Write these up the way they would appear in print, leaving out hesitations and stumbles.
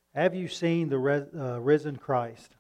Have you seen the risen Christ?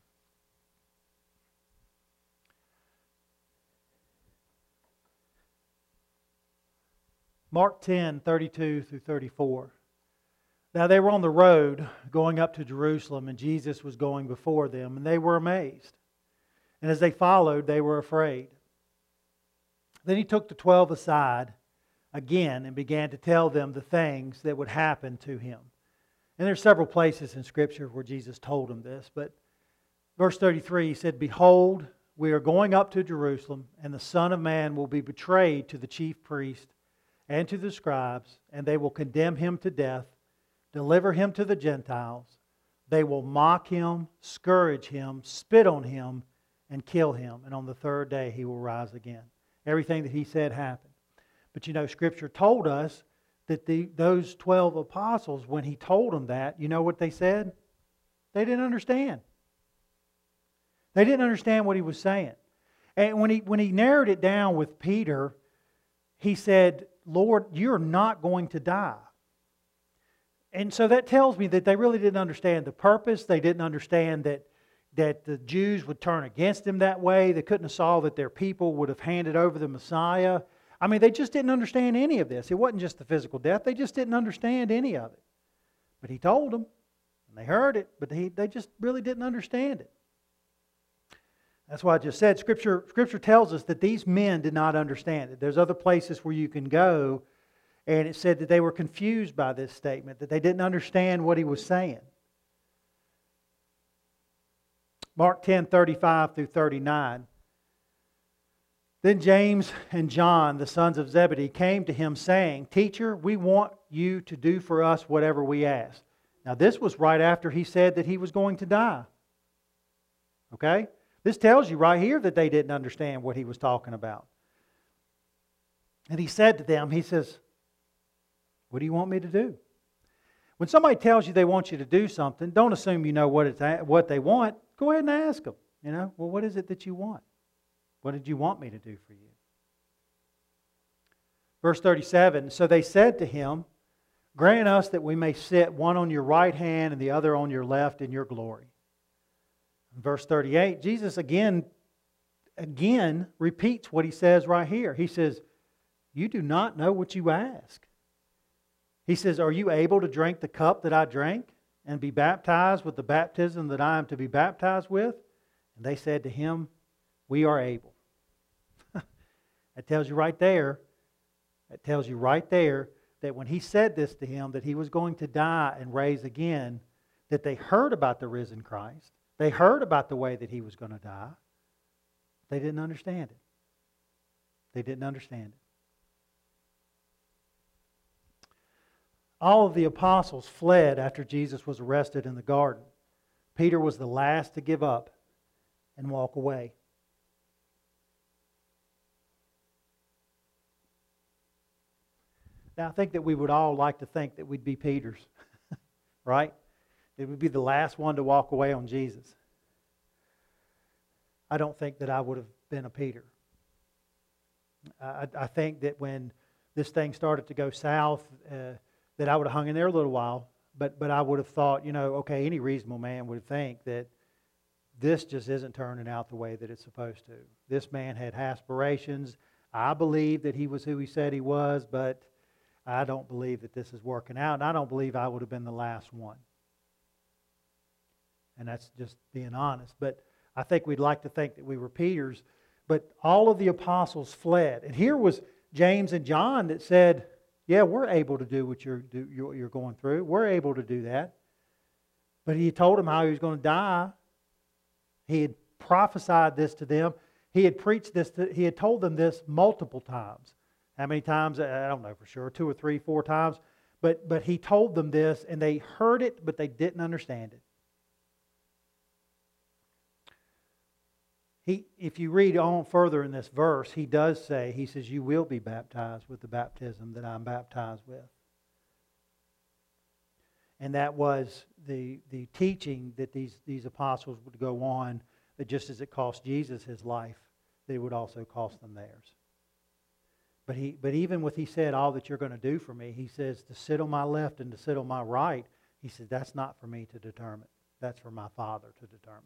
Mark 10:32 through 34. Now they were on the road going up to Jerusalem, and Jesus was going before them, and they were amazed. And as they followed, they were afraid. Then he took the 12 aside again and began to tell them the things that would happen to him. And there's several places in Scripture where Jesus told them this, but verse 33, he said, "Behold, we are going up to Jerusalem, and the Son of Man will be betrayed to the chief priests and to the scribes, and they will condemn him to death, deliver him to the Gentiles. They will mock him, scourge him, spit on him, and kill him. And on the third day he will rise again." Everything that he said happened. But you know, Scripture told us that those 12 apostles, when he told them that, you know what they said? They didn't understand. They didn't understand what he was saying. And when he narrowed it down with Peter, he said, "Lord, you're not going to die." And so that tells me that they really didn't understand the purpose. They didn't understand that the Jews would turn against him that way. They couldn't have saw that their people would have handed over the Messiah. I mean, they just didn't understand any of this. It wasn't just the physical death. They just didn't understand any of it. But he told them, and they heard it, but they just really didn't understand it. That's why I just said, Scripture tells us that these men did not understand it. There's other places where you can go, and it said that they were confused by this statement, that they didn't understand what he was saying. Mark 10:35 through 39. Then James and John, the sons of Zebedee, came to him saying, "Teacher, we want you to do for us whatever we ask." Now this was right after he said that he was going to die. Okay? This tells you right here that they didn't understand what he was talking about. And he said to them, he says, "What do you want me to do?" When somebody tells you they want you to do something, don't assume you know what they want. Go ahead and ask them. You know, well, what is it that you want? What did you want me to do for you? Verse 37, so they said to him, "Grant us that we may sit one on your right hand and the other on your left in your glory." In verse 38, Jesus again repeats what he says right here. He says, "You do not know what you ask." He says, "Are you able to drink the cup that I drank and be baptized with the baptism that I am to be baptized with?" And they said to him, "We are able." That tells you right there. That tells you right there that when he said this to him, that he was going to die and rise again, that they heard about the risen Christ. They heard about the way that he was going to die. They didn't understand it. They didn't understand it. All of the apostles fled after Jesus was arrested in the garden. Peter was the last to give up and walk away. Now, I think that we would all like to think that we'd be Peters, right? It would be the last one to walk away on Jesus. I don't think that I would have been a Peter. I think that when this thing started to go south, that I would have hung in there a little while, but I would have thought, okay, any reasonable man would think that this just isn't turning out the way that it's supposed to. This man had aspirations. I believe that he was who he said he was, but I don't believe that this is working out, and I don't believe I would have been the last one. And that's just being honest. But I think we'd like to think that we were Peters, but all of the apostles fled. And here was James and John that said, "Yeah, we're able to do what you're going through. We're able to do that." But he told them how he was going to die. He had prophesied this to them. He had preached this. He had told them this multiple times. How many times? I don't know for sure. 2 or 3, 4 times. But he told them this, and they heard it, but they didn't understand it. If you read on further in this verse, he does say, he says, "You will be baptized with the baptism that I'm baptized with." And that was the teaching that these apostles would go on, that just as it cost Jesus his life, they would also cost them theirs. But even with he said, "All that you're going to do for me," he says, "To sit on my left and to sit on my right," He said, that's not for me to determine. That's for my Father to determine.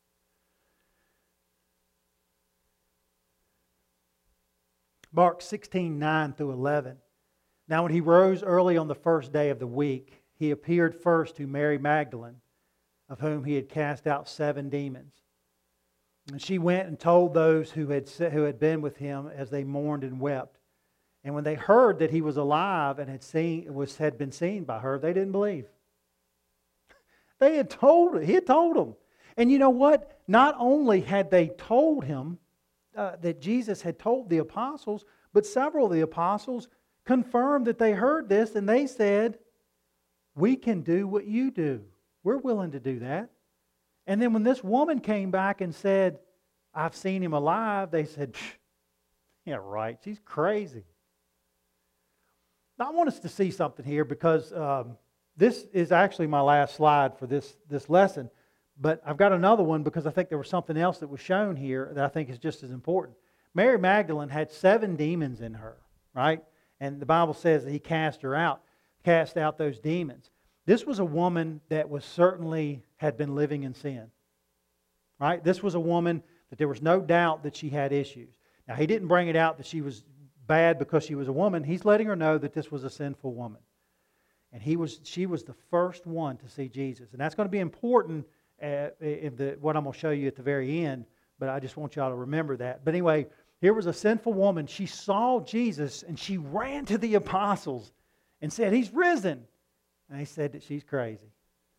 Mark 16:9 through 11. Now when he rose early on the first day of the week, he appeared first to Mary Magdalene, of whom he had cast out 7 demons. And she went and told those who had been with him as they mourned and wept. And when they heard that he was alive and had been seen by her, they didn't believe. He had told them. And you know what? Not only had they told him that Jesus had told the apostles, but several of the apostles confirmed that they heard this, and they said, we can do what you do. We're willing to do that. And then when this woman came back and said, I've seen him alive, they said, yeah, right, she's crazy. Now, I want us to see something here because this is actually my last slide for this lesson. But I've got another one because I think there was something else that was shown here that I think is just as important. Mary Magdalene had 7 demons in her, right? And the Bible says that he cast out those demons. This was a woman that was certainly had been living in sin, right? This was a woman that there was no doubt that she had issues. Now, he didn't bring it out that she was bad because she was a woman. He's letting her know that this was a sinful woman. And she was the first one to see Jesus. And that's going to be important in what I'm going to show you at the very end, but I just want y'all to remember that. But anyway, here was a sinful woman. She saw Jesus and she ran to the apostles and said, he's risen. And they said that she's crazy.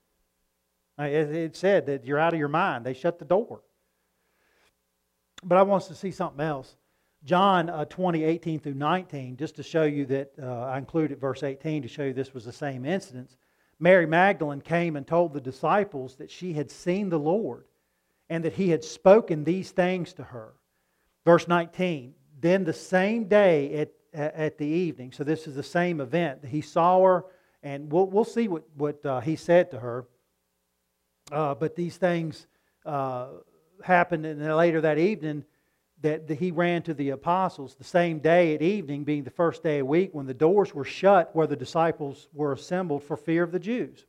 It said that you're out of your mind. They shut the door. But I want us to see something else. John 20:18 through 19, just to show you that, I included verse 18 to show you this was the same incident. Mary Magdalene came and told the disciples that she had seen the Lord and that He had spoken these things to her. Verse 19, then the same day at the evening, so this is the same event, He saw her, and we'll see what He said to her. But these things happened, and then later that evening, that He ran to the apostles the same day at evening, being the first day of the week, when the doors were shut where the disciples were assembled for fear of the Jews.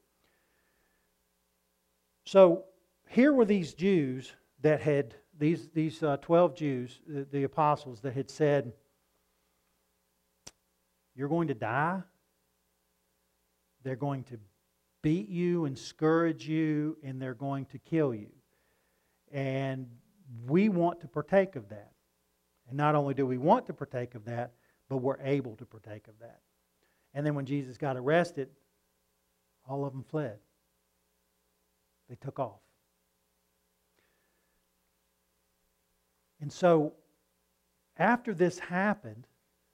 So here were these Jews that had, these 12 Jews, the apostles, that had said, you're going to die. They're going to beat you and scourge you, and they're going to kill you. And we want to partake of that. And not only do we want to partake of that, but we're able to partake of that. And then when Jesus got arrested, all of them fled. They took off. And so, after this happened,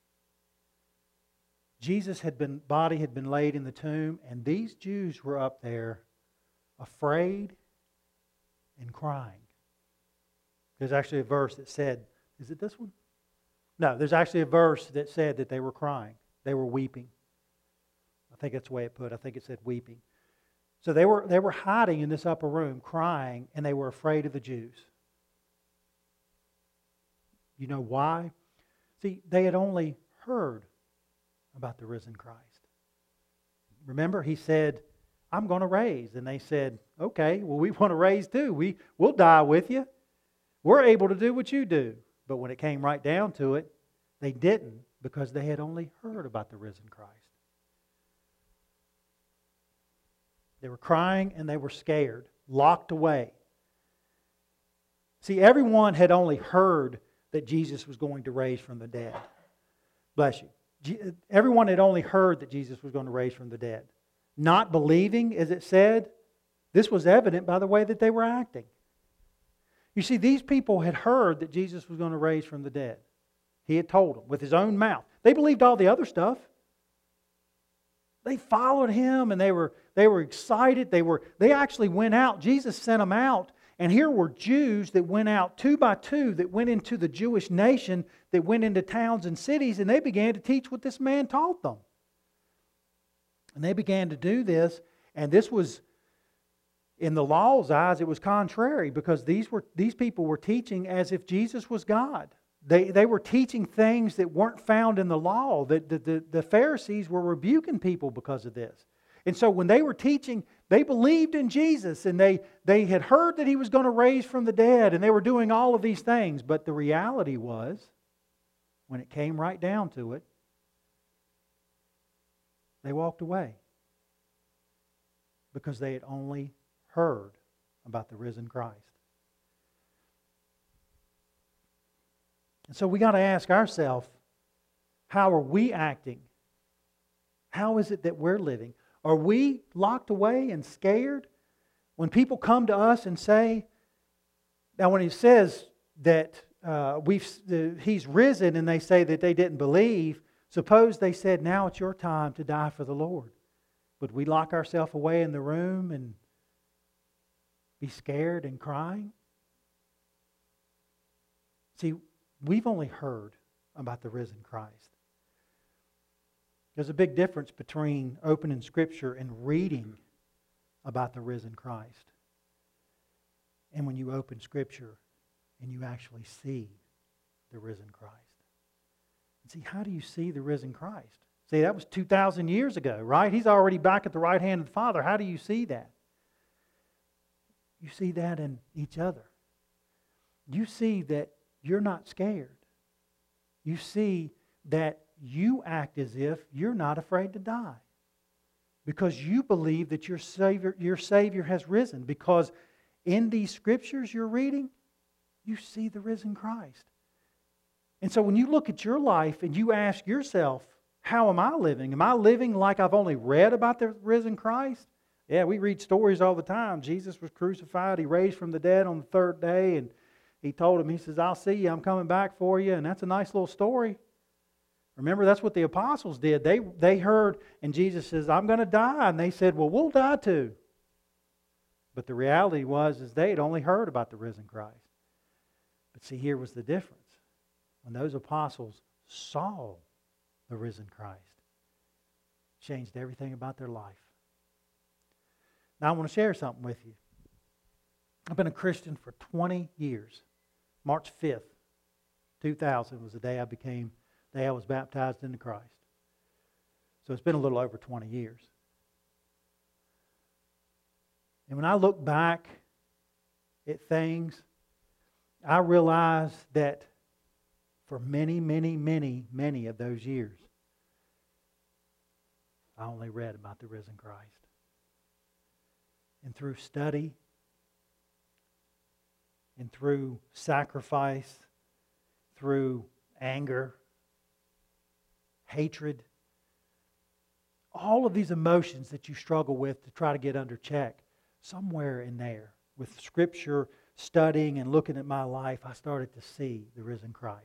Jesus' body had been laid in the tomb, and these Jews were up there afraid and crying. There's actually a verse that said, is it this one? No, there's actually a verse that said that they were crying. They were weeping. I think that's the way it put. I think it said weeping. So they were hiding in this upper room, crying, and they were afraid of the Jews. You know why? See, they had only heard about the risen Christ. Remember, He said, I'm going to raise. And they said, okay, well, we want to raise too. We'll die with you. We're able to do what you do. But when it came right down to it, they didn't, because they had only heard about the risen Christ. They were crying and they were scared, locked away. See, everyone had only heard that Jesus was going to raise from the dead. Bless you. Everyone had only heard that Jesus was going to raise from the dead. Not believing, as it said, this was evident by the way that they were acting. You see, these people had heard that Jesus was going to raise from the dead. He had told them with His own mouth. They believed all the other stuff. They followed Him and they were excited. They actually went out. Jesus sent them out. And here were Jews that went out 2 by 2, that went into the Jewish nation, that went into towns and cities, and they began to teach what this man taught them. And they began to do this, and this was, in the law's eyes, it was contrary, because these people were teaching as if Jesus was God. They were teaching things that weren't found in the law. The Pharisees were rebuking people because of this. And so when they were teaching, they believed in Jesus, and they had heard that He was going to raise from the dead, and they were doing all of these things. But the reality was, when it came right down to it, they walked away because they had only heard about the risen Christ. And so we got to ask ourselves, how are we acting? How is it that we're living? Are we locked away and scared? When people come to us and say, now when He says that He's risen and they say that they didn't believe, suppose they said, now it's your time to die for the Lord. Would we lock ourselves away in the room and be scared and crying? See, we've only heard about the risen Christ. There's a big difference between opening Scripture and reading about the risen Christ, and when you open Scripture and you actually see the risen Christ. And see, how do you see the risen Christ? See, that was 2,000 years ago, right? He's already back at the right hand of the Father. How do you see that? You see that in each other. You see that you're not scared. You see that you act as if you're not afraid to die, because you believe that your Savior has risen. Because in these Scriptures you're reading, you see the risen Christ. And so when you look at your life and you ask yourself, how am I living? Am I living like I've only read about the risen Christ? Yeah, we read stories all the time. Jesus was crucified. He raised from the dead on the third day. And He told him, He says, I'll see you. I'm coming back for you. And that's a nice little story. Remember, that's what the apostles did. They heard, and Jesus says, I'm going to die. And they said, well, we'll die too. But the reality was they had only heard about the risen Christ. But see, here was the difference. When those apostles saw the risen Christ, it changed everything about their life. Now I want to share something with you. I've been a Christian for 20 years. March 5th, 2000 was the day I was baptized into Christ. So it's been a little over 20 years. And when I look back at things, I realize that for many, many, many, many of those years, I only read about the risen Christ. And through study, and through sacrifice, through anger, hatred, all of these emotions that you struggle with to try to get under check, somewhere in there, with Scripture, studying and looking at my life, I started to see the risen Christ.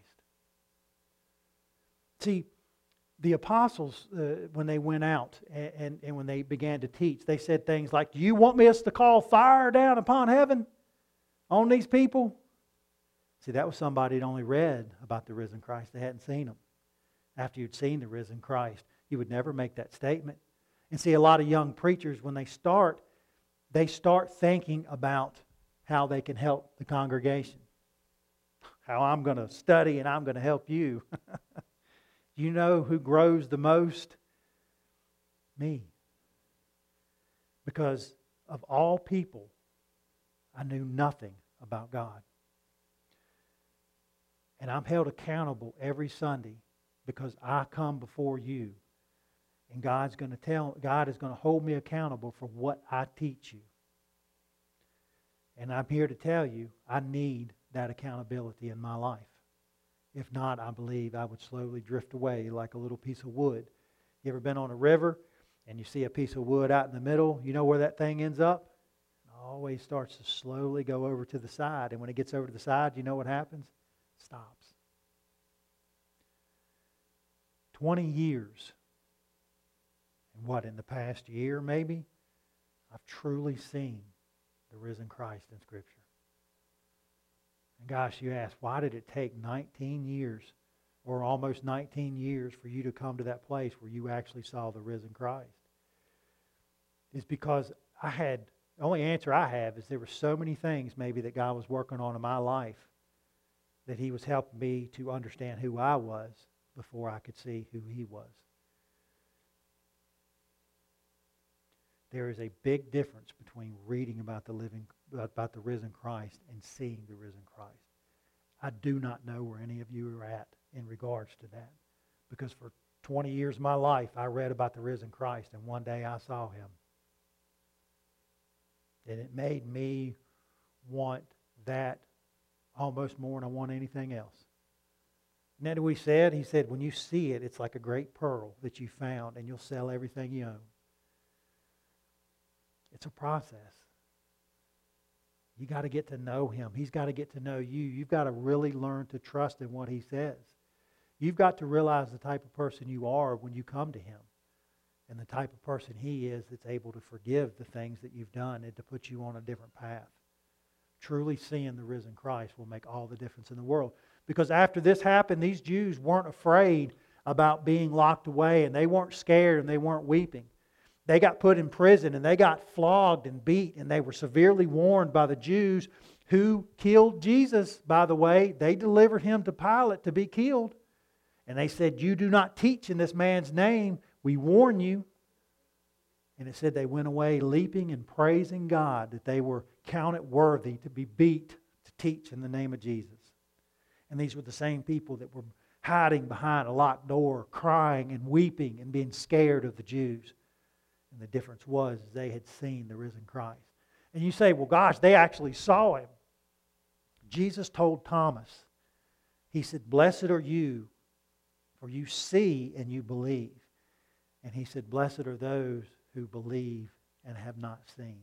See, the apostles, when they went out and when they began to teach, they said things like, do you want us to call fire down upon heaven on these people? See, that was somebody that only read about the risen Christ. They hadn't seen Him. After you'd seen the risen Christ, you would never make that statement. And see, a lot of young preachers, when they start thinking about how they can help the congregation. How I'm going to study and I'm going to help you. You know who grows the most? Me. Because of all people, I knew nothing about God. And I'm held accountable every Sunday because I come before you. And God is going to hold me accountable for what I teach you. And I'm here to tell you, I need that accountability in my life. If not, I believe I would slowly drift away like a little piece of wood. You ever been on a river and you see a piece of wood out in the middle? You know where that thing ends up? It always starts to slowly go over to the side. And when it gets over to the side, you know what happens? It stops. 20 years. And what, in the past year maybe, I've truly seen the risen Christ in Scripture. And gosh, you ask, why did it take 19 years or almost 19 years for you to come to that place where you actually saw the risen Christ? It's because the only answer I have is there were so many things maybe that God was working on in my life that He was helping me to understand who I was before I could see who He was. there is a big difference between reading about the risen Christ and seeing the risen Christ. I do not know where any of you are at in regards to that. Because for 20 years of my life, I read about the risen Christ, and one day I saw Him. And it made me want that almost more than I want anything else. And then He said, when you see it, it's like a great pearl that you found, and you'll sell everything you own. It's a process. You got to get to know Him. He's got to get to know you. You've got to really learn to trust in what He says. You've got to realize the type of person you are when you come to Him, and the type of person He is that's able to forgive the things that you've done and to put you on a different path. Truly seeing the risen Christ will make all the difference in the world. Because after this happened, these Jews weren't afraid about being locked away, and they weren't scared, and they weren't weeping. They got put in prison, and they got flogged and beat, and they were severely warned by the Jews who killed Jesus, by the way. They delivered Him to Pilate to be killed. And they said, "You do not teach in this man's name. We warn you." And it said they went away leaping and praising God that they were counted worthy to be beat to teach in the name of Jesus. And these were the same people that were hiding behind a locked door, crying and weeping and being scared of the Jews. And the difference was they had seen the risen Christ. And you say, well, gosh, they actually saw Him. Jesus told Thomas, He said, "Blessed are you, for you see and you believe." And He said, "Blessed are those who believe and have not seen."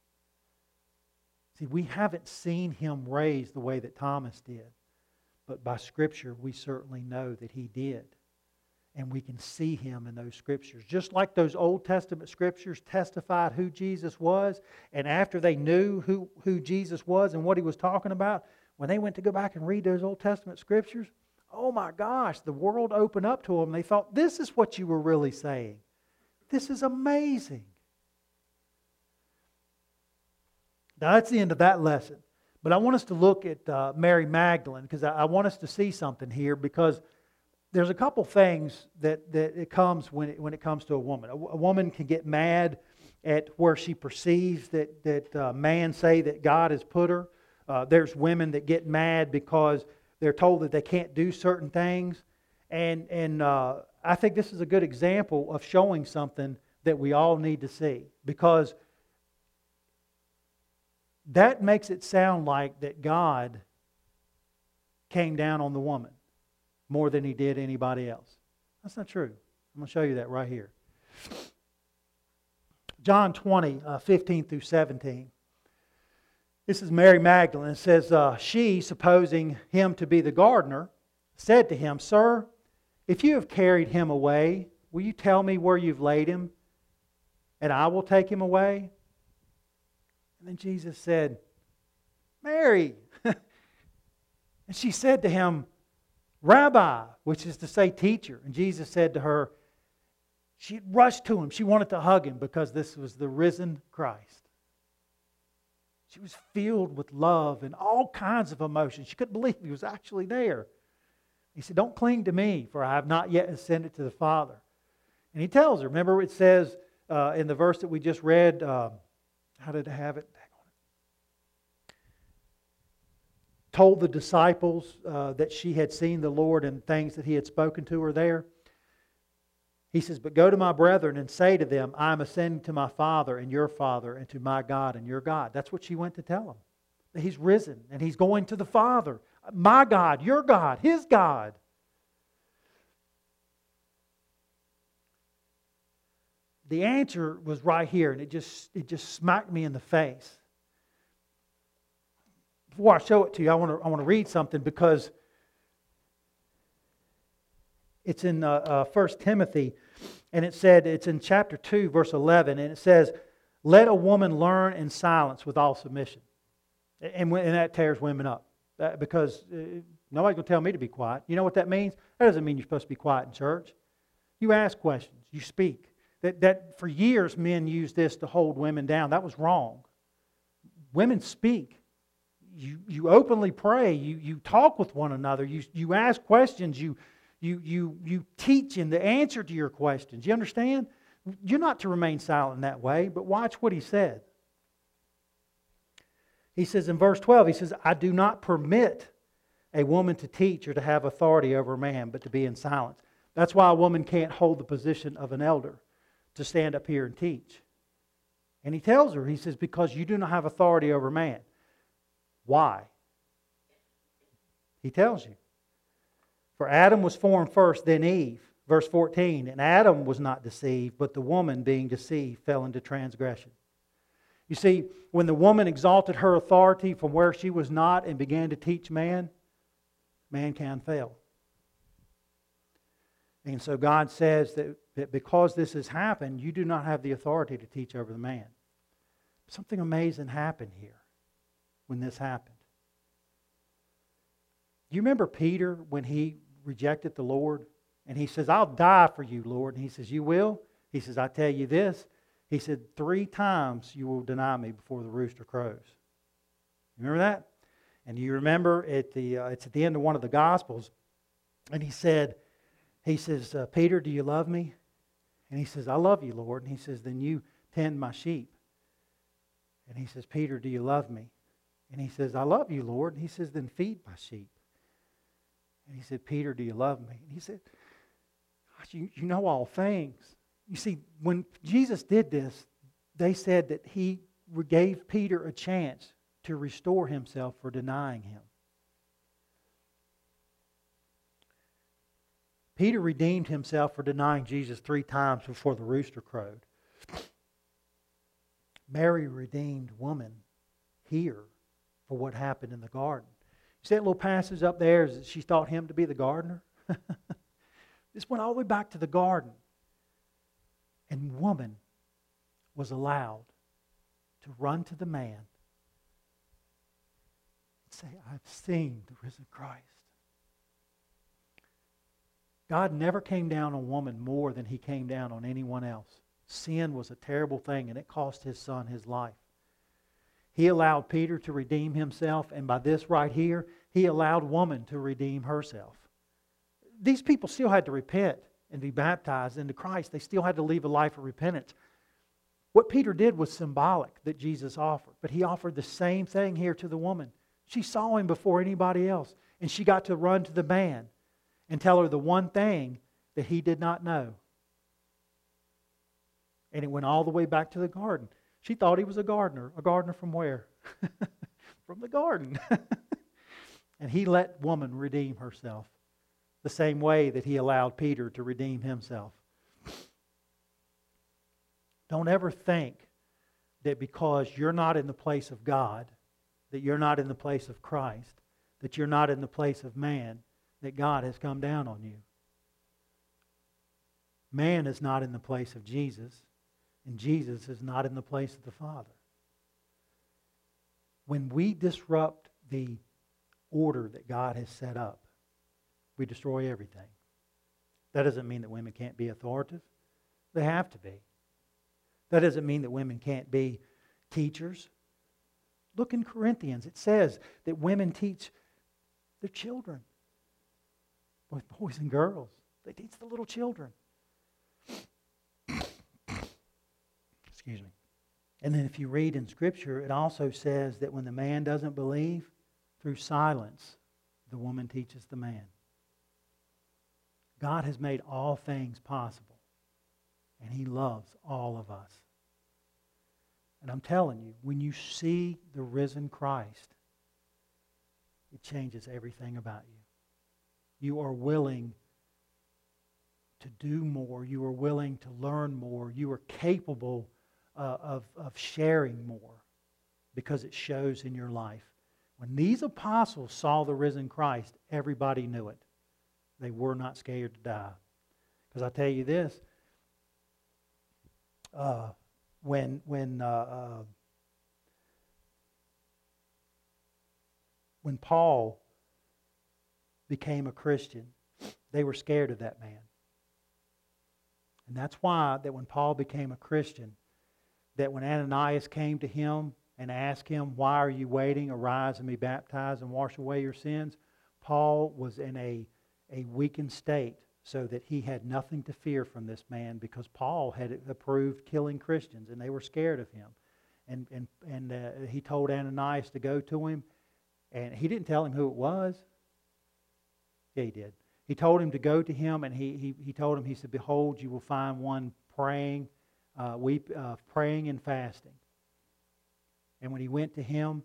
See, we haven't seen Him raised the way that Thomas did. But by Scripture, we certainly know that He did. And we can see Him in those Scriptures. Just like those Old Testament Scriptures testified who Jesus was. And after they knew who Jesus was and what He was talking about, when they went to go back and read those Old Testament Scriptures, oh my gosh, the world opened up to them. They thought, this is what you were really saying. This is amazing. Now that's the end of that lesson. But I want us to look at Mary Magdalene, because I want us to see something here, because there's a couple things that it comes when it comes to a woman. A woman can get mad at where she perceives that man say that God has put her. There's women that get mad because they're told that they can't do certain things. And I think this is a good example of showing something that we all need to see. Because that makes it sound like that God came down on the woman more than He did anybody else. That's not true. I'm going to show you that right here. John 20, 15 through 17. This is Mary Magdalene. It says, she, supposing Him to be the gardener, said to Him, "Sir, if you have carried Him away, will you tell me where you've laid Him, and I will take Him away?" And then Jesus said, "Mary." And she said to Him, "Rabbi," which is to say teacher. And Jesus said to her, she rushed to Him. She wanted to hug Him because this was the risen Christ. She was filled with love and all kinds of emotions. She couldn't believe He was actually there. He said, "Don't cling to me, for I have not yet ascended to the Father." And He tells her, remember it says in the verse that we just read, how did I have it? Told the disciples that she had seen the Lord and things that He had spoken to her there. He says, "But go to my brethren and say to them, I am ascending to my Father and your Father, and to my God and your God." That's what she went to tell them. That He's risen and He's going to the Father. My God, your God, His God. The answer was right here, and it just smacked me in the face. Before I show it to you, I want to read something, because it's in 1 Timothy, and it said, it's in chapter 2, verse 11, and it says, "Let a woman learn in silence with all submission." And that tears women up, because nobody's going to tell me to be quiet. You know what that means? That doesn't mean you're supposed to be quiet in church. You ask questions, you speak. That for years men used this to hold women down. That was wrong. Women speak. You openly pray. You talk with one another. You ask questions. You teach in the answer to your questions. You understand? You're not to remain silent in that way, but watch what he said. He says in verse 12, he says, I do not permit a woman to teach or to have authority over a man, but to be in silence. That's why a woman can't hold the position of an elder, to stand up here and teach. And he tells her, he says, because you do not have authority over man. Why? He tells you. For Adam was formed first, then Eve. Verse 14, and Adam was not deceived, but the woman being deceived fell into transgression. You see, when the woman exalted her authority from where she was not and began to teach man, mankind fell. And so God says that because this has happened, you do not have the authority to teach over the man. Something amazing happened here when this happened. Do you remember Peter when he rejected the Lord? And he says, I'll die for you, Lord. And he says, you will? He says, I tell you this. He said, 3 times you will deny me before the rooster crows. Remember that? And you remember it's at the end of one of the Gospels. And he says, Peter, do you love me? And he says, I love you, Lord. And he says, then you tend my sheep. And he says, Peter, do you love me? And he says, I love you, Lord. And he says, then feed my sheep. And he said, Peter, do you love me? And he said, gosh, you know all things. You see, when Jesus did this, they said that he gave Peter a chance to restore himself for denying him. Peter redeemed himself for denying Jesus 3 times before the rooster crowed. Mary redeemed woman here for what happened in the garden. You see that little passage up there is that she thought him to be the gardener? This went all the way back to the garden. And woman was allowed to run to the man and say, I've seen the risen Christ. God never came down on woman more than He came down on anyone else. Sin was a terrible thing, and it cost His Son His life. He allowed Peter to redeem himself, and by this right here, He allowed woman to redeem herself. These people still had to repent and be baptized into Christ. They still had to live a life of repentance. What Peter did was symbolic that Jesus offered, but He offered the same thing here to the woman. She saw Him before anybody else, and she got to run to the man and tell her the one thing that he did not know. And it went all the way back to the garden. She thought he was a gardener. A gardener from where? From the garden. And He let woman redeem herself the same way that He allowed Peter to redeem himself. Don't ever think that because you're not in the place of God, that you're not in the place of Christ, that you're not in the place of man, that God has come down on you. Man is not in the place of Jesus, and Jesus is not in the place of the Father. When we disrupt the order that God has set up, we destroy everything. That doesn't mean that women can't be authoritative. They have to be. That doesn't mean that women can't be teachers. Look in Corinthians. It says that women teach their children. Both boys and girls. They teach the little children. Excuse me. And then if you read in Scripture, it also says that when the man doesn't believe, through silence, the woman teaches the man. God has made all things possible, and He loves all of us. And I'm telling you, when you see the risen Christ, it changes everything about you. You are willing to do more. You are willing to learn more. You are capable of sharing more because it shows in your life. When these apostles saw the risen Christ, everybody knew it. They were not scared to die. Because I tell you this, when Paul became a Christian, they were scared of that man. And that's why that when Paul became a Christian, that when Ananias came to him and asked him, why are you waiting? Arise and be baptized and wash away your sins. Paul was in a weakened state, so that he had nothing to fear from this man, because Paul had approved killing Christians and they were scared of him. And he told Ananias to go to him, and he didn't tell him who it was. Yeah, he did. He told him to go to him, and he told him, he said, "Behold, you will find one praying, praying and fasting." And when he went to him,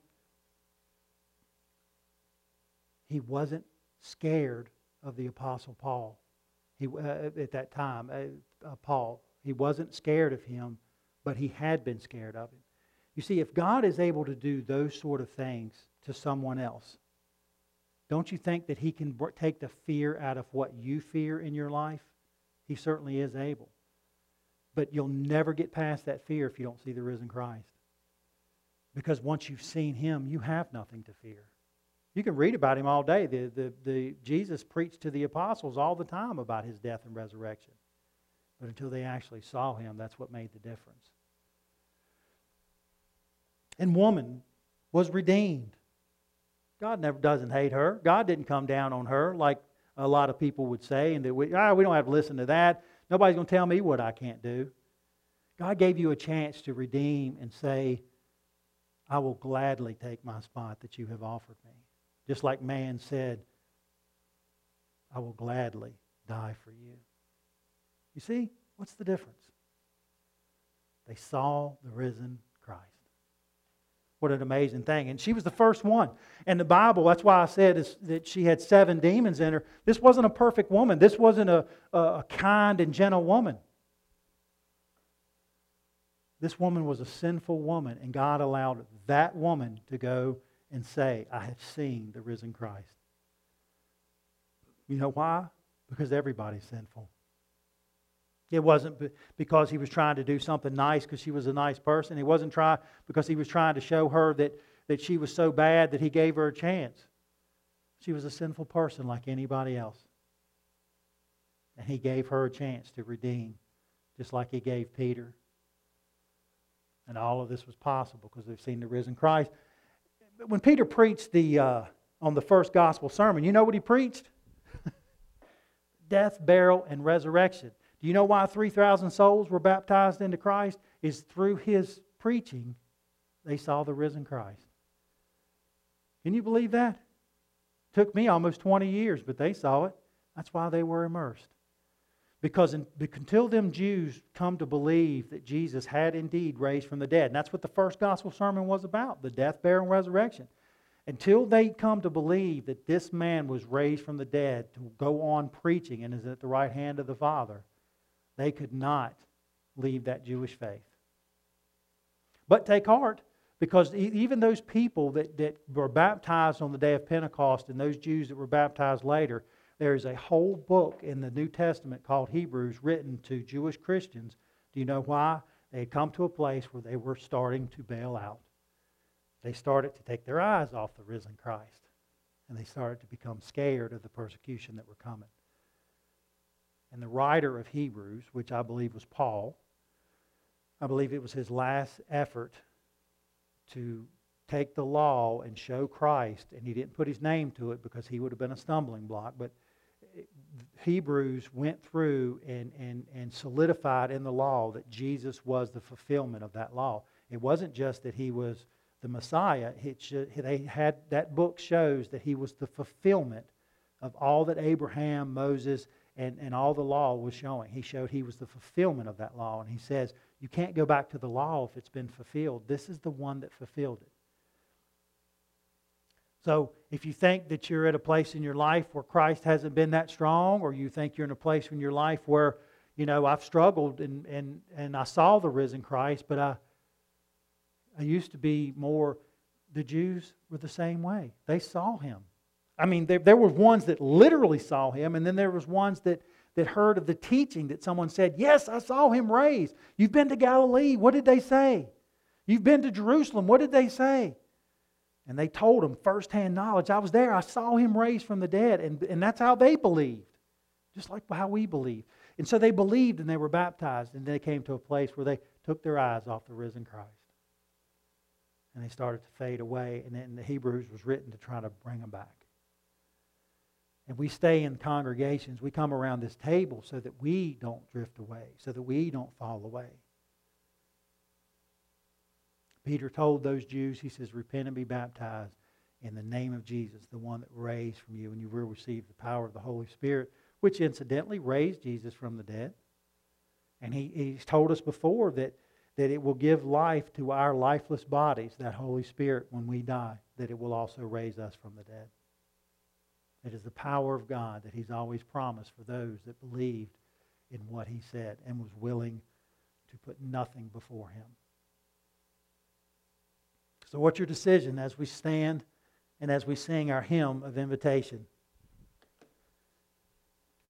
he wasn't scared of the Apostle Paul. At that time, Paul, he wasn't scared of him, but he had been scared of him. You see, if God is able to do those sort of things to someone else, don't you think that He can take the fear out of what you fear in your life? He certainly is able. But you'll never get past that fear if you don't see the risen Christ. Because once you've seen Him, you have nothing to fear. You can read about Him all day. Jesus preached to the apostles all the time about His death and resurrection. But until they actually saw Him, that's what made the difference. And woman was redeemed. God never doesn't hate her. God didn't come down on her like a lot of people would say, and that we don't have to listen to that. Nobody's going to tell me what I can't do. God gave you a chance to redeem and say, "I will gladly take my spot that you have offered me." Just like man said, "I will gladly die for you." You see, what's the difference? They saw the risen Christ. What an amazing thing. And she was the first one. And the Bible, that's why I said that she had 7 demons in her. This wasn't a perfect woman. This wasn't a kind and gentle woman. This woman was a sinful woman, and God allowed that woman to go and say, "I have seen the risen Christ." You know why? Because everybody's sinful. It wasn't because he was trying to do something nice because she was a nice person. It wasn't because he was trying to show her that she was so bad that he gave her a chance. She was a sinful person like anybody else. And he gave her a chance to redeem, just like he gave Peter. And all of this was possible because they've seen the risen Christ. But when Peter preached on the first gospel sermon, you know what he preached? Death, burial, and resurrection. Do you know why 3,000 souls were baptized into Christ? Is through his preaching, they saw the risen Christ. Can you believe that? It took me almost 20 years, but they saw it. That's why they were immersed. Because until them Jews come to believe that Jesus had indeed raised from the dead, and that's what the first gospel sermon was about, the death, burial, and resurrection. Until they come to believe that this man was raised from the dead to go on preaching and is at the right hand of the Father, they could not leave that Jewish faith. But take heart, because even those people that were baptized on the day of Pentecost and those Jews that were baptized later, there is a whole book in the New Testament called Hebrews written to Jewish Christians. Do you know why? They had come to a place where they were starting to bail out. They started to take their eyes off the risen Christ. And they started to become scared of the persecution that were coming. And the writer of Hebrews, which I believe was Paul, I believe it was his last effort to take the law and show Christ. And he didn't put his name to it because he would have been a stumbling block. But Hebrews went through and solidified in the law that Jesus was the fulfillment of that law. It wasn't just that he was the Messiah. That book shows that he was the fulfillment of all that Abraham, Moses, and all the law was showing. He showed he was the fulfillment of that law. And he says, you can't go back to the law if it's been fulfilled. This is the one that fulfilled it. So if you think that you're at a place in your life where Christ hasn't been that strong, or you think you're in a place in your life where, I've struggled and I saw the risen Christ, but I used to be more, the Jews were the same way. They saw Him. I mean, there were ones that literally saw Him, and then there was ones that heard of the teaching that someone said, "Yes, I saw Him raised. You've been to Galilee. What did they say? You've been to Jerusalem. What did they say?" And they told them firsthand knowledge. I was there. I saw Him raised from the dead. And that's how they believed. Just like how we believe. And so they believed and they were baptized. And they came to a place where they took their eyes off the risen Christ. And they started to fade away. And then the Hebrews was written to try to bring them back. And we stay in congregations. We come around this table so that we don't drift away, so that we don't fall away. Peter told those Jews, he says, repent and be baptized in the name of Jesus, the one that raised from you, and you will receive the power of the Holy Spirit, which incidentally raised Jesus from the dead. And he's told us before that it will give life to our lifeless bodies, that Holy Spirit, when we die, that it will also raise us from the dead. It is the power of God that He's always promised for those that believed in what He said and was willing to put nothing before Him. So what's your decision as we stand and as we sing our hymn of invitation?